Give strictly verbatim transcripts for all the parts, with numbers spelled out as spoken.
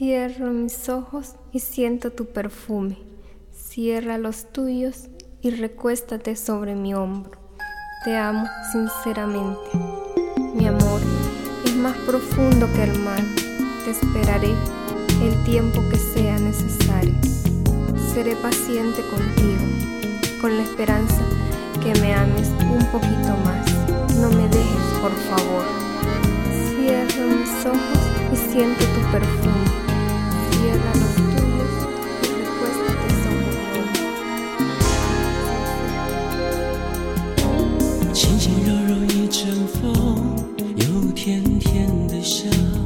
Cierro mis ojos y siento tu perfume. Cierra los tuyos y recuéstate sobre mi hombro. Te amo sinceramente. Mi amor es más profundo que el mar. Te esperaré el tiempo que sea necesario. Seré paciente contigo, con la esperanza que me ames un poquito más. No me dejes, por favor. Cierro mis ojos y siento tu perfume. Cierra los tuyos y recuéstate sobre mi hombro. 轻轻柔柔一阵风，有甜甜的香，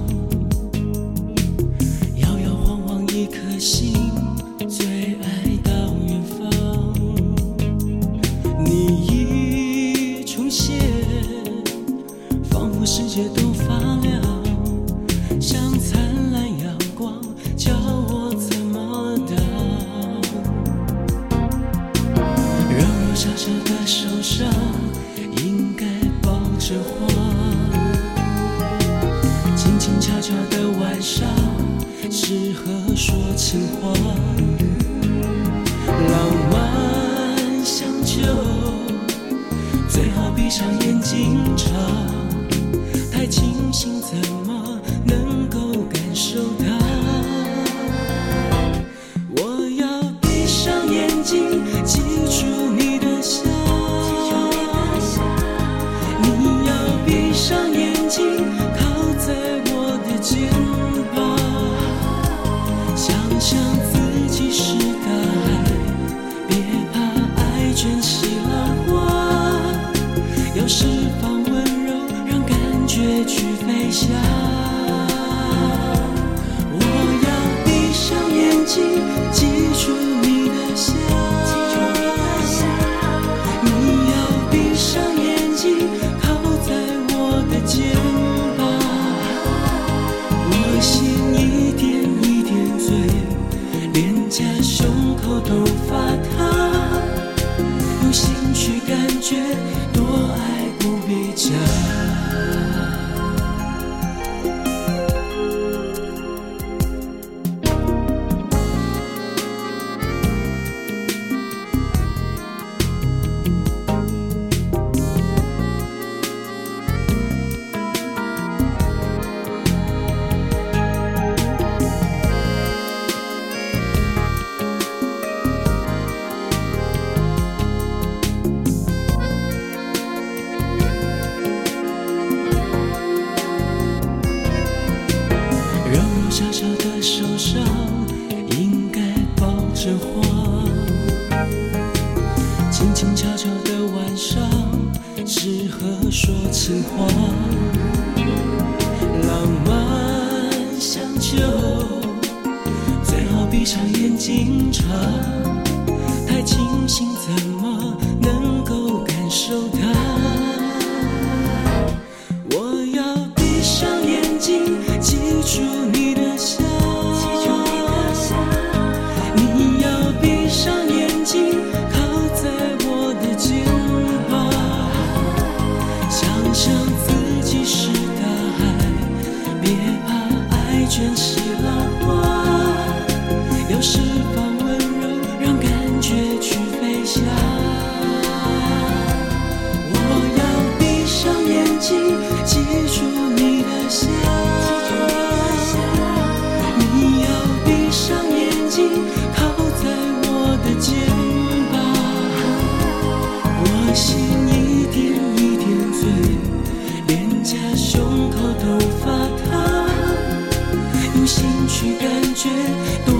摇摇晃晃一颗心，最爱到远方。你一出现，仿佛世界都发亮，像灿烂阳光，叫我怎么挡？柔柔小小的手上，应该抱着花，静静悄悄的晚上，适合说情话。浪漫相救，最好闭上眼睛唱，太清醒怎么能够感受到？我要闭上眼睛，记住你的笑。你要闭上眼睛，靠在我的肩膀，想象自己是大海，别怕爱卷起浪花，要释放温柔，让感觉去飞翔。我要闭上眼睛，记住你的笑。你要闭上眼睛，靠在我的肩膀，我心一点一点醉，脸颊胸口都发烫，用心去感觉，多爱不必讲。柔柔小小的手上，应该抱着花，静静悄悄的晚上，适合说情话。浪漫相救，最好闭上眼睛唱，太清醒怎么能够感受到？我要闭上眼睛，记住你的笑。你要闭上眼睛，靠在我的肩膀，想象自己是大海，别怕爱卷起浪花，要释放温柔，让感觉去飞翔。我要闭上眼睛，记住你的笑。你要闭上眼睛，靠在我的肩膀，我心一点一点醉，脸颊胸口都发烫，用心去感觉。